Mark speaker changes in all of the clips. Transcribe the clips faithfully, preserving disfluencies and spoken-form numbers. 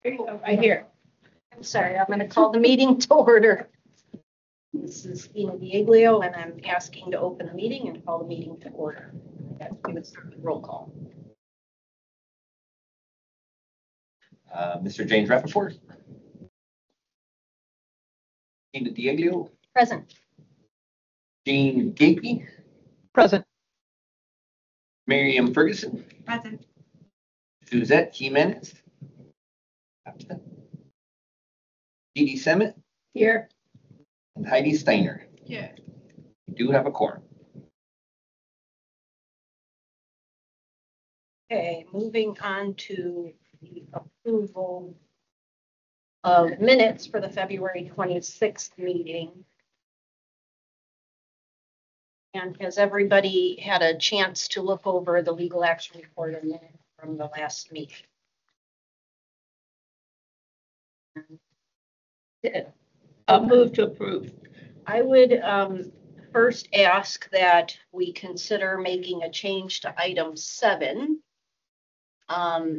Speaker 1: Here you go, right here. I'm sorry, I'm gonna call the meeting to order. This is Ina Dieglio, and I'm asking to open the meeting and call the meeting to order. We would start with roll call.
Speaker 2: Uh, Mister James Rappaport. Ina Dieglio.
Speaker 1: Present.
Speaker 2: Jean Gapey.
Speaker 3: Present.
Speaker 2: Miriam Ferguson.
Speaker 1: Present.
Speaker 2: Suzette Jimenez. Absent. Dee Dee Semet.
Speaker 1: Here.
Speaker 2: And Heidi Steiner.
Speaker 1: Yeah.
Speaker 2: We do have a quorum.
Speaker 1: Okay, moving on to the approval of minutes for the February twenty-sixth meeting. And has everybody had a chance to look over the legal action report and minutes from the last meeting?
Speaker 3: I'll move to approve.
Speaker 1: I would um, first ask that we consider making a change to item seven. Um,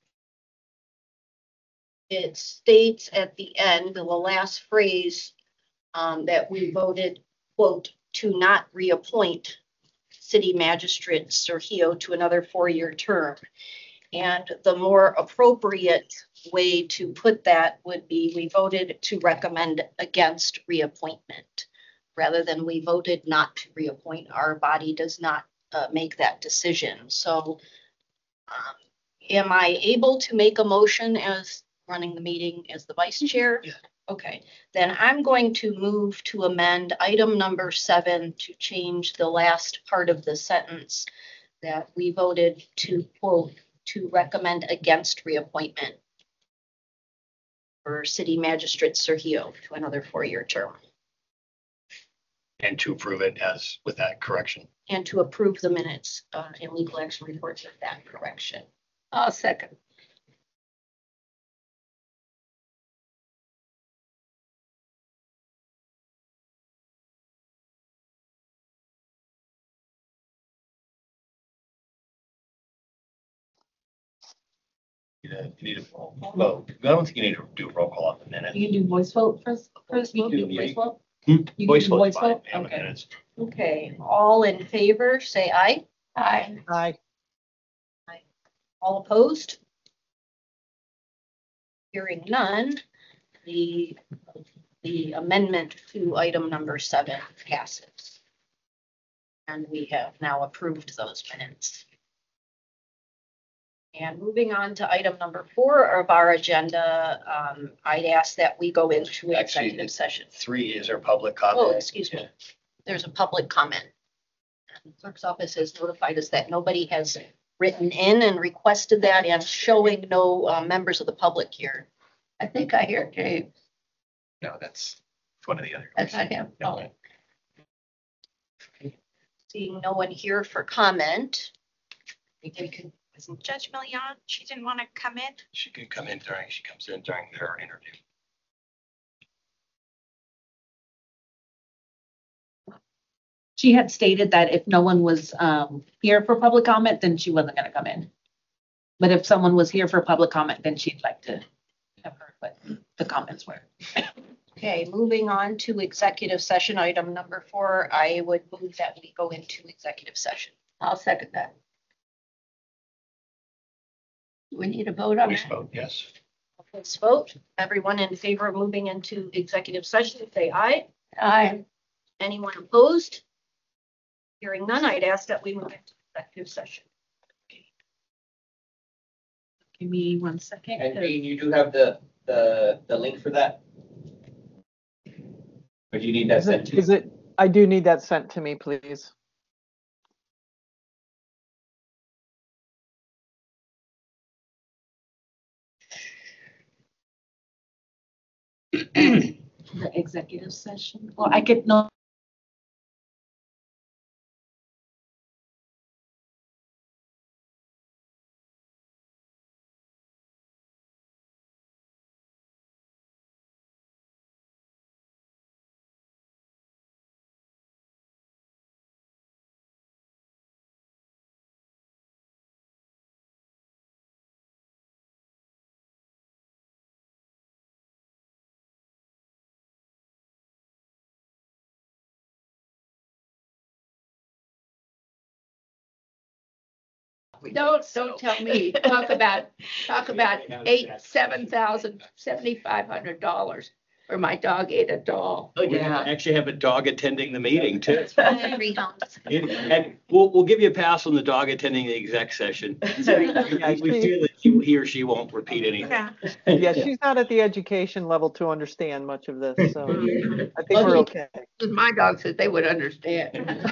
Speaker 1: it states at the end, the last phrase, um, that we voted, quote, to not reappoint City Magistrate Sergio to another four-year term. And the more appropriate way to put that would be, we voted to recommend against reappointment rather than we voted not to reappoint. Our body does not uh, make that decision. So um, am I able to make a motion as running the meeting as the vice chair?
Speaker 2: Yeah.
Speaker 1: Okay, then I'm going to move to amend item number seven to change the last part of the sentence that we voted to quote to recommend against reappointment for City Magistrate Sergio to another four-year term.
Speaker 4: And to approve it as with that correction.
Speaker 1: And to approve the minutes uh, and legal action reports with that correction.
Speaker 3: I'll second.
Speaker 4: You need to- you need to, well, I don't think you need to do a roll call on the minute.
Speaker 5: You can do voice vote first, first
Speaker 4: You
Speaker 5: vote,
Speaker 4: do,
Speaker 5: voice
Speaker 4: yeah.
Speaker 5: vote?
Speaker 4: Hmm?
Speaker 5: You
Speaker 4: Voice
Speaker 5: can do
Speaker 4: vote's
Speaker 5: voice
Speaker 4: fine,
Speaker 5: vote?
Speaker 4: yeah, on the
Speaker 5: Okay.
Speaker 4: minutes.
Speaker 1: Okay, all in favor, say aye.
Speaker 5: Aye.
Speaker 3: Aye.
Speaker 1: All opposed? Hearing none, the, the amendment to item number seven passes. And we have now approved those minutes. And moving on to item number four of our agenda, um, I'd ask that we go into
Speaker 4: Actually,
Speaker 1: executive session.
Speaker 4: Three is our public comment.
Speaker 1: Oh, excuse me. There's a public comment. The clerk's office has notified us that nobody has written in and requested that and showing no uh, members of the public here.
Speaker 3: I think I hear James.
Speaker 4: No, that's one of the other.
Speaker 3: That's not him.
Speaker 4: No.
Speaker 1: Seeing no one here for comment. We can,
Speaker 6: Wasn't Judge Million, she didn't want to come in?
Speaker 4: She can come in during, she comes in during her interview.
Speaker 5: She had stated that if no one was um here for public comment, then she wasn't gonna come in. But if someone was here for public comment, then she'd like to have heard what the comments were.
Speaker 1: okay, moving on to executive session, item number four, I would move that we go into executive session.
Speaker 3: I'll second that. We need a vote on
Speaker 4: Voice
Speaker 3: that.
Speaker 4: vote, yes.
Speaker 1: Let's vote. Everyone in favor of moving into executive session, say aye.
Speaker 3: Aye.
Speaker 1: Anyone opposed? Hearing none, I'd ask that we move into executive session.
Speaker 5: Give me one second.
Speaker 2: And Jean, you do have the, the, the link for that? Or do you need that
Speaker 7: Is
Speaker 2: sent
Speaker 7: it,
Speaker 2: to you?
Speaker 7: is it, I do need that sent to me, please.
Speaker 5: The executive session. Well, I could know.
Speaker 3: Don't, don't tell me. Talk about, talk about eight, seven thousand, seventy-five hundred dollars for my dog ate a doll.
Speaker 4: Oh, yeah, actually have a dog attending the meeting too.
Speaker 1: Three hounds.
Speaker 4: And we'll, we'll give you a pass on the dog attending the exec session. We we feel that he he or she won't repeat anything.
Speaker 6: Yeah.
Speaker 7: Yeah, she's not at the education level to understand much of this, so I think we're okay.
Speaker 3: My dog said they would understand.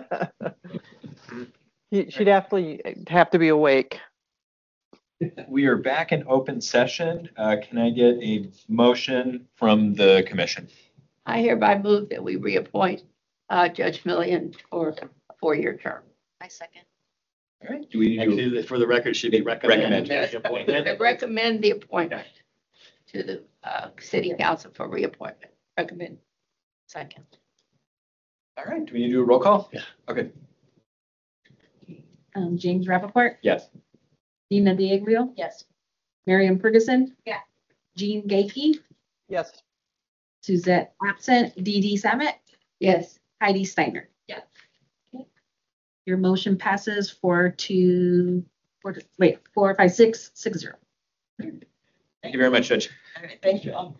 Speaker 7: You- She'd have to, have to be awake.
Speaker 8: We are back in open session. Uh, Can I get a motion from the commission?
Speaker 3: I hereby move that we reappoint uh, Judge Millian for a four-year term.
Speaker 1: I second.
Speaker 8: All right, do we need to?
Speaker 4: Actually, for the record, should be recommended.
Speaker 8: Recommended.
Speaker 3: I recommend the appointment to the uh, city council for reappointment. Recommend.
Speaker 1: Second.
Speaker 8: All right, do we need to do a roll call?
Speaker 4: Yeah.
Speaker 8: Okay,
Speaker 5: Um, James Rappaport,
Speaker 8: yes.
Speaker 5: Dina Diaglio,
Speaker 1: Yes.
Speaker 5: Miriam Ferguson.
Speaker 6: Yeah.
Speaker 5: Jean Gaki,
Speaker 7: Yes,
Speaker 5: Suzette absent, Dee Dee Samet,
Speaker 3: Yes.
Speaker 5: Heidi Steiner.
Speaker 6: Yeah.
Speaker 5: Okay. Your motion passes four to, four to, wait, four, five, six, six, zero.
Speaker 8: Thank you very much, Judge.
Speaker 5: All right, thank you all.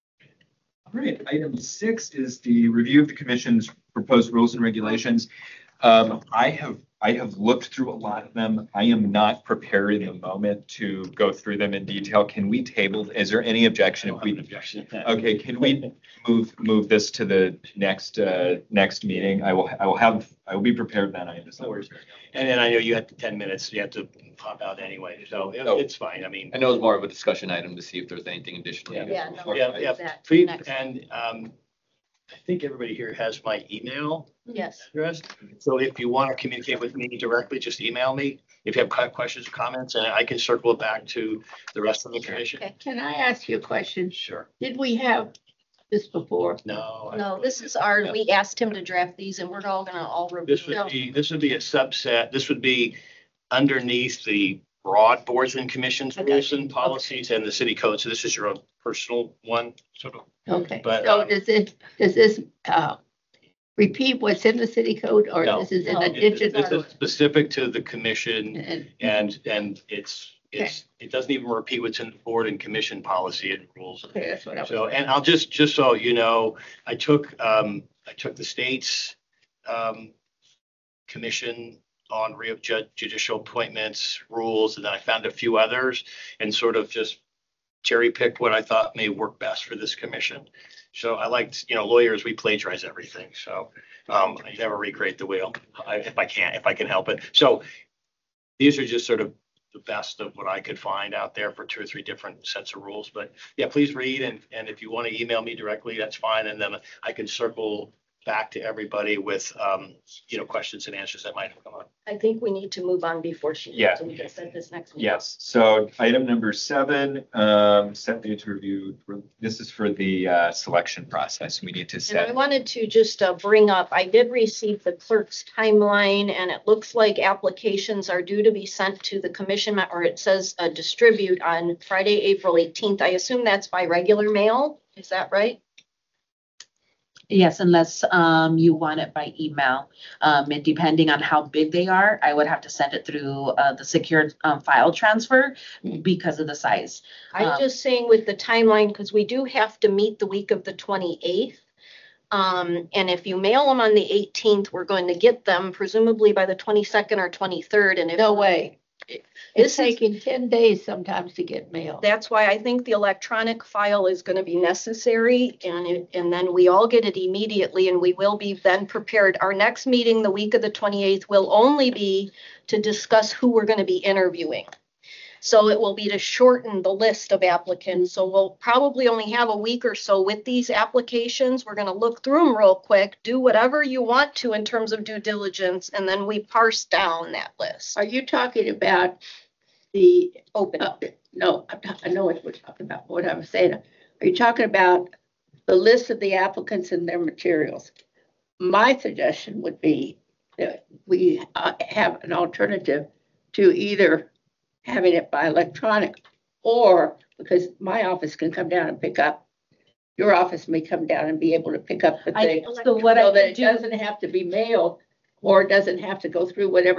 Speaker 8: All right, item six is the review of the commission's proposed rules and regulations. Um, I have, I have looked through a lot of them. I am not prepared in the moment to go through them in detail. Can we table, is there any objection if we?
Speaker 4: Objection.
Speaker 8: Okay, can we move, move this to the next, uh, next meeting? I will, I will have, I will be prepared then, I understand.
Speaker 4: No worries. And then I know you had the ten minutes, you have to pop out anyway, so it-
Speaker 2: Oh.
Speaker 4: it's fine. I mean.
Speaker 2: I know it's more of a discussion item to see if there's anything additional. you guys
Speaker 1: Yeah,
Speaker 2: want
Speaker 1: no.
Speaker 2: to-
Speaker 4: Yeah, yeah,
Speaker 1: That
Speaker 4: please,
Speaker 1: next.
Speaker 4: and um, I think everybody here has my email
Speaker 1: Yes.
Speaker 4: address. So if you want to communicate with me directly, just email me. If you have que- questions, comments, and I can circle it back to the rest of the commission.
Speaker 1: Okay.
Speaker 3: Can I ask you a question?
Speaker 4: Sure.
Speaker 3: Did we have this before?
Speaker 4: No. I-
Speaker 1: No, this is our, we asked him to draft these and we're all gonna all review.
Speaker 4: This would be, this would be a subset, this would be underneath the broad boards and commissions
Speaker 1: I got
Speaker 4: rules
Speaker 1: you.
Speaker 4: and policies and the city code. So this is your own personal one, sort of.
Speaker 3: Okay,
Speaker 4: But,
Speaker 3: so
Speaker 4: um,
Speaker 3: does it, does this uh, repeat what's in the city code or
Speaker 4: No.
Speaker 3: this is in
Speaker 1: No.
Speaker 3: a
Speaker 4: This
Speaker 3: digital?
Speaker 4: is specific to the commission
Speaker 3: And-
Speaker 4: and, and it's, it's, it doesn't even repeat what's in the board and commission policy and rules.
Speaker 3: Okay, that's what I was.
Speaker 4: So, and I'll just, just so you know, I took, um, I took the state's, um, commission on re- ju- judicial appointments, rules, and then I found a few others and sort of just cherry picked what I thought may work best for this commission. So I liked, you know, lawyers, we plagiarize everything. So, um, I never recreate the wheel I- if I can, if I can help it. So these are just sort of the best of what I could find out there for two or three different sets of rules. But yeah, please read and, and if you want to email me directly, that's fine. And then I can circle back to everybody with, um, you know, questions and answers that might have come up.
Speaker 1: I think we need to move on before she.
Speaker 8: Yeah.
Speaker 1: So we can set this next. meeting.
Speaker 8: Yes, so item number seven, um, set date to review, this is for the, uh, selection process. We need to
Speaker 1: And I
Speaker 8: set.
Speaker 1: wanted to just uh, bring up, I did receive the clerk's timeline and it looks like applications are due to be sent to the commission, or it says uh, distribute on Friday, April eighteenth. I assume that's by regular mail. Is that right?
Speaker 5: Yes, unless um you want it by email. Um, and depending on how big they are, I would have to send it through uh the secured um file transfer because of the size.
Speaker 1: I'm
Speaker 5: Um,
Speaker 1: just saying with the timeline, because we do have to meet the week of the twenty-eighth. Um, and if you mail them on the eighteenth, we're going to get them presumably by the twenty-second or twenty-third. And if
Speaker 3: No way.
Speaker 1: This
Speaker 3: It's
Speaker 1: is-
Speaker 3: taking ten days sometimes to get mail.
Speaker 1: That's why I think the electronic file is gonna be necessary, and it, and then we all get it immediately, and we will be then prepared. Our next meeting, the week of the twenty-eighth, will only be to discuss who we're gonna be interviewing. So it will be to shorten the list of applicants, so we'll probably only have a week or so with these applications. We're gonna look through them real quick, do whatever you want to in terms of due diligence, and then we parse down that list.
Speaker 3: Are you talking about the,
Speaker 1: Open.
Speaker 3: uh, no, I'm not- I know what we're talking about, what I'm saying. Are you talking about the list of the applicants and their materials? My suggestion would be that we uh, have an alternative to either having it by electronic or, because my office can come down and pick up, your office may come down and be able to pick up the
Speaker 5: I,
Speaker 3: thing.
Speaker 5: so what I
Speaker 3: So that
Speaker 5: could
Speaker 3: it
Speaker 5: do,
Speaker 3: doesn't have to be mailed or it doesn't have to go through whatever.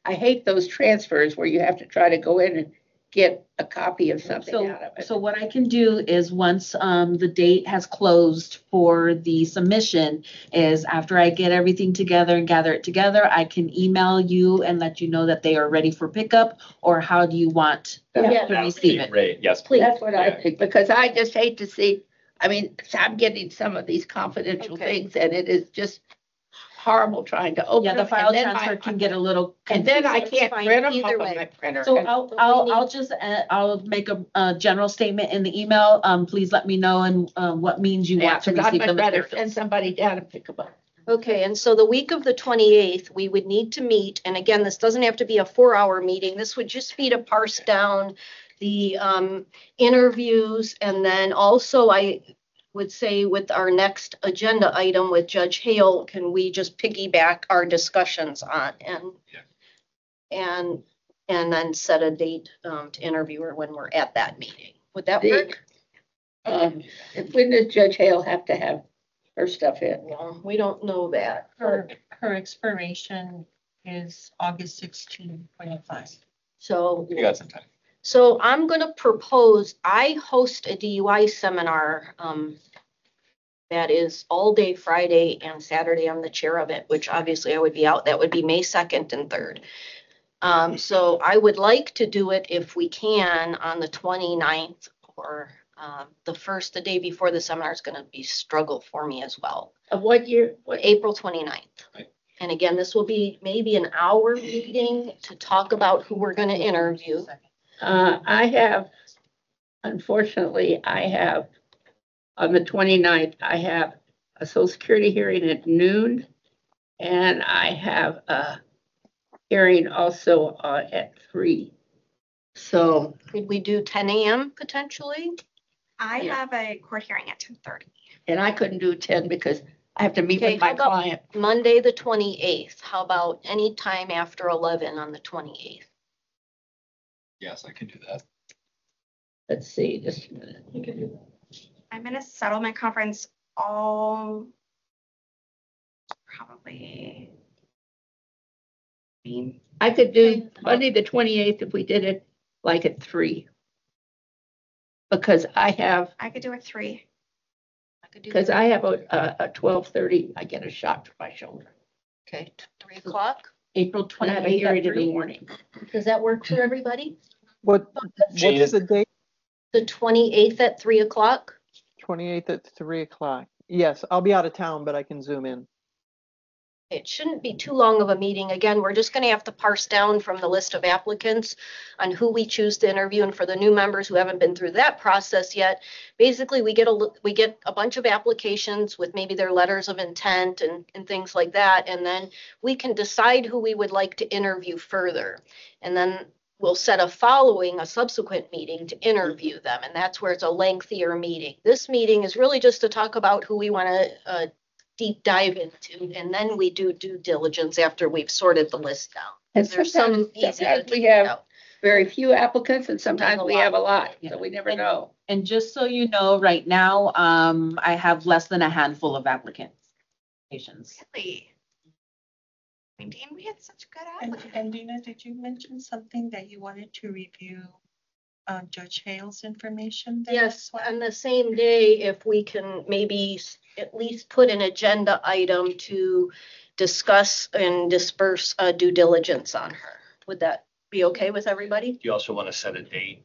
Speaker 3: I hate those transfers where you have to try to go in and get a copy of something
Speaker 5: So,
Speaker 3: out of it.
Speaker 5: so what I can do is once, um, the date has closed for the submission is after I get everything together and gather it together, I can email you and let you know that they are ready for pickup, or how do you want
Speaker 3: Yeah.
Speaker 5: to receive it?
Speaker 8: Great, yes,
Speaker 1: Please.
Speaker 3: That's what I
Speaker 8: Yeah.
Speaker 3: think, because I just hate to see, I mean, I'm getting some of these confidential
Speaker 1: Okay.
Speaker 3: things and it is just horrible trying to open
Speaker 5: Yeah,
Speaker 3: them.
Speaker 5: the file
Speaker 3: and then I-
Speaker 5: transfer can get a little.
Speaker 3: And then I
Speaker 1: It's
Speaker 3: can't
Speaker 1: fine
Speaker 3: print them
Speaker 1: either
Speaker 3: off
Speaker 1: way.
Speaker 3: of my printer.
Speaker 5: So
Speaker 3: and-
Speaker 5: I'll,
Speaker 1: we
Speaker 5: I'll,
Speaker 1: need-
Speaker 5: I'll just, uh, I'll make a, a general statement in the email. Um, please let me know and, um, what means you
Speaker 3: Yeah,
Speaker 5: want to
Speaker 3: because I'd
Speaker 5: receive the
Speaker 3: much rather send
Speaker 5: materials.
Speaker 3: somebody down and pick them up.
Speaker 1: Okay, and so the week of the twenty-eighth, we would need to meet, and again, this doesn't have to be a four-hour meeting. This would just be to parse down the um, interviews, and then also I would say with our next agenda item with Judge Hale, can we just piggyback our discussions on and and and then set a date um, to interview her when we're at that meeting? Would that
Speaker 3: The-
Speaker 1: work?
Speaker 3: Um, and when does Judge Hale have to have her stuff in?
Speaker 1: Well, we don't know that.
Speaker 9: Her, her expiration is August sixteenth, twenty-five.
Speaker 1: So.
Speaker 8: you got some time.
Speaker 1: So I'm gonna propose, I host a D U I seminar, um, that is all day Friday and Saturday. I'm the chair of it, which obviously I would be out. That would be May second and third. Um, so I would like to do it if we can on the 29th or, um, the first, the day before the seminar is gonna be struggle for me as well.
Speaker 3: Of what year? What,
Speaker 1: April 29th.
Speaker 8: Right.
Speaker 1: And again, this will be maybe an hour meeting to talk about who we're gonna interview.
Speaker 3: uh, I have, unfortunately, I have, on the 29th, I have a social security hearing at noon. And I have a hearing also, uh, at three. So,
Speaker 1: Could we do ten AM potentially?
Speaker 6: I
Speaker 3: Yeah.
Speaker 6: have a court hearing at ten thirty.
Speaker 3: and I couldn't do ten because I have to meet
Speaker 1: Okay,
Speaker 3: with my
Speaker 1: how about-
Speaker 3: client.
Speaker 1: Monday, the twenty-eighth. How about any time after eleven on the twenty-eighth?
Speaker 8: Yes, I can do that.
Speaker 3: Let's see, just a minute.
Speaker 6: I'm in a settlement conference all probably.
Speaker 3: I could do
Speaker 1: Okay.
Speaker 3: Monday, the twenty-eighth, if we did it like at three. Because I have,
Speaker 6: I could do it three.
Speaker 1: I could do
Speaker 3: because
Speaker 1: three.
Speaker 3: I have a, a, a twelve thirty, I get a shot to my shoulder.
Speaker 1: Okay, t- three o'clock.
Speaker 5: April
Speaker 3: And I have a
Speaker 5: twenty-eighth
Speaker 3: hearing
Speaker 5: at
Speaker 3: in the
Speaker 5: three.
Speaker 3: morning.
Speaker 1: Does that work for everybody?
Speaker 7: What,
Speaker 8: Jane
Speaker 7: what's
Speaker 8: is-
Speaker 7: the date?
Speaker 1: The twenty-eighth at three o'clock?
Speaker 7: twenty-eighth at three o'clock. Yes, I'll be out of town, but I can zoom in.
Speaker 1: It shouldn't be too long of a meeting. Again, we're just gonna have to parse down from the list of applicants on who we choose to interview. And for the new members who haven't been through that process yet, basically, we get a, li- we get a bunch of applications with maybe their letters of intent and, and things like that. And then we can decide who we would like to interview further. And then we'll set a following, a subsequent meeting to interview them. And that's where it's a lengthier meeting. This meeting is really just to talk about who we want to, uh, deep dive into, and then we do due diligence after we've sorted the list down.
Speaker 3: And
Speaker 1: There's
Speaker 3: sometimes,
Speaker 1: some easy to
Speaker 3: sometimes we
Speaker 1: take
Speaker 3: have
Speaker 1: out.
Speaker 3: very few applicants and sometimes
Speaker 1: a
Speaker 3: we
Speaker 1: lot.
Speaker 3: have a lot,
Speaker 5: Yeah.
Speaker 3: so we never
Speaker 5: And-
Speaker 3: know.
Speaker 5: And just so you know, right now, um, I have less than a handful of applicants. Applications.
Speaker 6: Really? I mean, Dean, we had such good
Speaker 9: And,
Speaker 6: applicants.
Speaker 9: and Dina, did you mention something that you wanted to review, uh, Judge Hale's information? there
Speaker 1: Yes,
Speaker 9: as well?
Speaker 1: on the same day, if we can maybe s- at least put an agenda item to discuss and disperse uh, due diligence on her. Would that be okay with everybody?
Speaker 4: Do you also want to set a date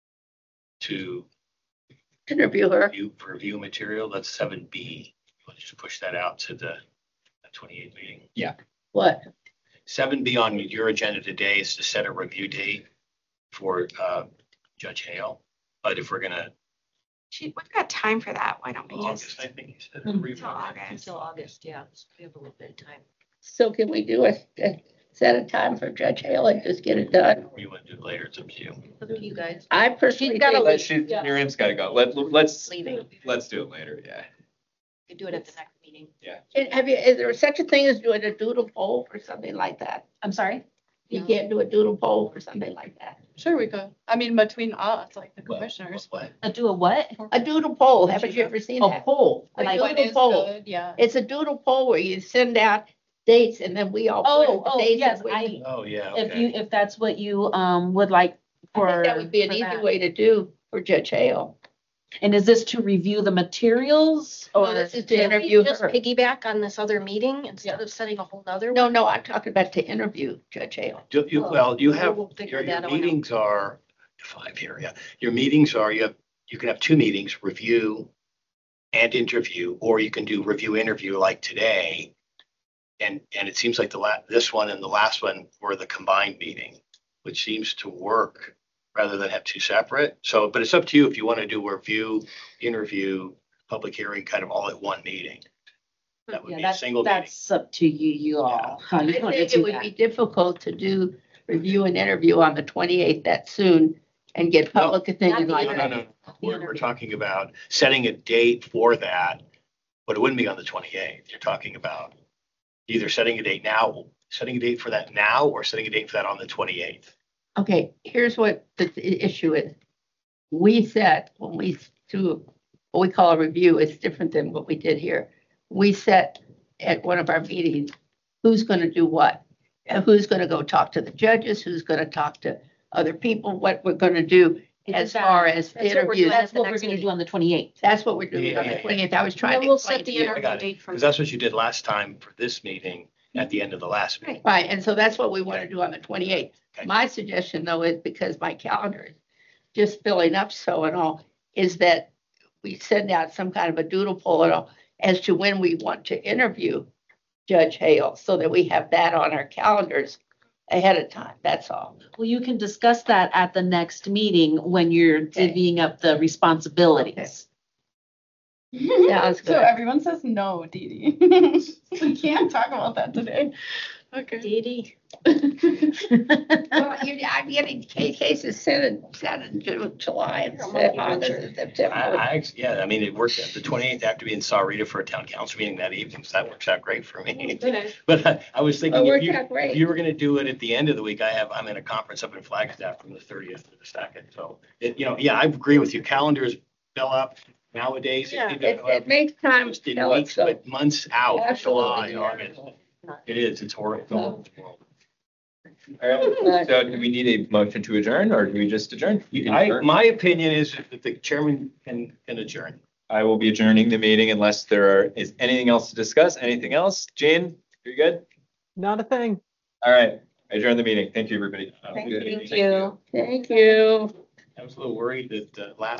Speaker 4: to
Speaker 3: Interview her.
Speaker 4: review, for review material? That's seven B. You want to just push that out to the twenty-eighth meeting?
Speaker 3: What?
Speaker 4: Seven B on your agenda today is to set a review date for uh, Judge Hale. But if we're gonna,
Speaker 6: She, we've got time for that. Why don't we
Speaker 4: August,
Speaker 6: just?
Speaker 4: I think you said.
Speaker 5: Mhm.
Speaker 4: review.
Speaker 6: Till August.
Speaker 1: Until August, yeah. We have a little bit of time.
Speaker 3: So can we do a, a- set a time for Judge Hale and just get it done?
Speaker 4: Or you want to do it later, it's up to you.
Speaker 1: Up to you guys.
Speaker 3: I personally
Speaker 1: She's gotta
Speaker 3: think,
Speaker 8: Let, she,
Speaker 1: Yeah.
Speaker 8: Miriam's gotta go. Let, let's,
Speaker 1: Leaving.
Speaker 8: let's do it later, yeah.
Speaker 1: We could do it at the next meeting.
Speaker 3: and have you, is there such a thing as doing a doodle poll or something like that?
Speaker 5: I'm sorry?
Speaker 3: You
Speaker 1: No.
Speaker 3: can't do a doodle poll or something like that.
Speaker 10: Sure, we could. I mean, between us, like the
Speaker 4: Well,
Speaker 10: commissioners.
Speaker 4: what?
Speaker 5: Uh, do a what?
Speaker 3: A doodle poll, haven't you ever seen
Speaker 5: A
Speaker 3: that?
Speaker 5: poll.
Speaker 3: A
Speaker 10: Like, what
Speaker 3: doodle
Speaker 10: is
Speaker 3: poll.
Speaker 10: good, yeah.
Speaker 3: It's a doodle poll where you send out dates and then we all put
Speaker 5: Oh,
Speaker 3: in the
Speaker 5: oh,
Speaker 3: dates.
Speaker 5: yes,
Speaker 3: and we-
Speaker 5: I,
Speaker 4: Oh, yeah,
Speaker 5: if you,
Speaker 4: okay.
Speaker 5: if that's what you, um, would like
Speaker 3: I
Speaker 5: for.
Speaker 3: think that would be an
Speaker 5: for
Speaker 3: easy
Speaker 5: that.
Speaker 3: way to do for Judge Hale.
Speaker 5: And is this to review the materials
Speaker 3: No,
Speaker 5: or?
Speaker 3: this is to
Speaker 1: Can we
Speaker 3: interview
Speaker 1: just
Speaker 3: her.
Speaker 1: piggyback on this other meeting instead of setting a whole nother?
Speaker 3: No, no, I'm talking about to interview Judge Hale.
Speaker 4: Do you,
Speaker 1: Oh,
Speaker 4: well, you
Speaker 1: we'll-
Speaker 4: have,
Speaker 1: we'll figure
Speaker 4: your, your
Speaker 1: that one out.
Speaker 4: meetings are, five here, yeah. Your meetings are, you have, you can have two meetings, review and interview, or you can do review interview like today. And, and it seems like the la, this one and the last one were the combined meeting, which seems to work rather than have two separate. So, but it's up to you if you want to do review, interview, public hearing, kind of all at one meeting. That would
Speaker 5: Yeah,
Speaker 4: be a
Speaker 5: that's,
Speaker 4: single meeting.
Speaker 5: that's up to you, you all. How
Speaker 3: I
Speaker 5: you want to
Speaker 3: think it
Speaker 5: do
Speaker 3: would be
Speaker 5: that.
Speaker 3: difficult to do review and interview on the twenty-eighth that soon and get
Speaker 4: No,
Speaker 3: public opinion
Speaker 1: not
Speaker 3: like
Speaker 4: No, no,
Speaker 3: that.
Speaker 4: no, no. We're, we're talking about setting a date for that, but it wouldn't be on the twenty-eighth. You're talking about either setting a date now, setting a date for that now, or setting a date for that on the twenty-eighth.
Speaker 3: Okay, here's what the the issue is. We set, when we do what we call a review, it's different than what we did here. We set at one of our meetings, who's going to do what? And who's going to go talk to the judges, who's going to talk to other people, what we're going to do as
Speaker 5: that-
Speaker 3: far as
Speaker 1: That's what we're
Speaker 3: interviews.
Speaker 1: doing at
Speaker 5: That's
Speaker 1: the
Speaker 5: what we're
Speaker 1: next
Speaker 5: gonna do
Speaker 1: meeting.
Speaker 5: on the twenty-eighth.
Speaker 3: That's what we're doing on
Speaker 4: Yeah.
Speaker 3: the twentieth. I was trying
Speaker 1: Then
Speaker 3: to
Speaker 1: we'll
Speaker 3: explain
Speaker 1: set
Speaker 3: to
Speaker 1: the
Speaker 3: you.
Speaker 4: I
Speaker 1: interview
Speaker 4: got it.
Speaker 1: date from.
Speaker 4: Because that's what you did last time for this meeting at the end of the last meeting.
Speaker 3: Right, and so that's what we want to do on the twenty-eighth.
Speaker 4: Okay.
Speaker 3: My suggestion, though, is because my calendar is just filling up so and all, is that we send out some kind of a doodle poll and all as to when we want to interview Judge Hale, so that we have that on our calendars ahead of time. That's all.
Speaker 5: Well, you can discuss that at the next meeting when you're
Speaker 3: Okay.
Speaker 5: divvying up the responsibilities.
Speaker 3: Sounds
Speaker 10: So
Speaker 3: good.
Speaker 10: everyone says no, Dee Dee. We can't talk about that today. Okay.
Speaker 1: Dee Dee.
Speaker 3: Well, you, I'm getting ca- cases set in, set in Ju- July and set August and
Speaker 4: I,
Speaker 3: September.
Speaker 4: I, actually- yeah, I mean, it works. The twenty-eighth, I have to be in Sahuarita for a town council meeting that evening, so that works out great for me. But I, I was thinking,
Speaker 3: It
Speaker 4: if
Speaker 3: worked
Speaker 4: you,
Speaker 3: out
Speaker 4: if
Speaker 3: great.
Speaker 4: you were gonna do it at the end of the week, I have, I'm in a conference up in Flagstaff from the thirtieth to the second. So, it, you know, yeah, I agree with you. Calendars fill up nowadays.
Speaker 1: Yeah.
Speaker 4: It-
Speaker 3: It, it makes time
Speaker 4: Just in
Speaker 3: tell it
Speaker 4: weeks,
Speaker 3: so.
Speaker 4: but months out,
Speaker 3: Absolutely.
Speaker 4: July, August. It is, it's horrible.
Speaker 8: All right, so do we need a motion to adjourn or do we just adjourn? You can
Speaker 4: I,
Speaker 8: adjourn.
Speaker 4: my opinion is that the chairman can, can adjourn.
Speaker 8: I will be adjourning the meeting unless there are- is anything else to discuss. Anything else? Jane, you good?
Speaker 7: Not a thing.
Speaker 8: All right, I adjourn the meeting. Thank you, everybody.
Speaker 10: Thank
Speaker 8: Good
Speaker 10: you.
Speaker 8: evening.
Speaker 5: Thank you.
Speaker 3: Thank you.
Speaker 4: I was a little worried that uh, last